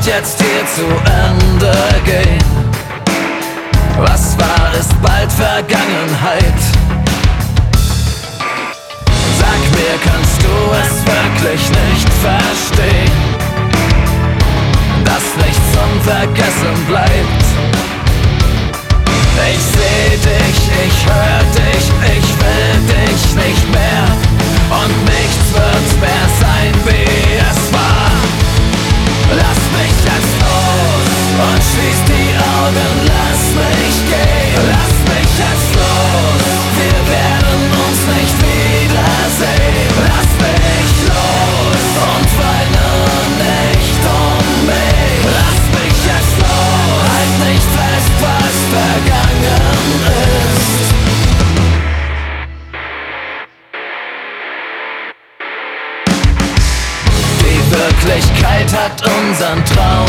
wird jetzt hier zu Ende gehen. Was war, ist bald Vergangenheit. Sag mir, kannst du es wirklich nicht verstehen, dass nichts unvergessen bleibt? Ich seh dich, ich hör dich, ich will dich nicht mehr. Und nichts wird mehr sein, wie es war. Lass mich jetzt los und schließ die Augen, lass mich gehen. Lass mich jetzt los, wir werden uns nicht wiedersehen. Lass mich los und weine nicht um mich. Lass mich jetzt los, halt nicht fest, was vergangen ist. Die Wirklichkeit hat unseren Traum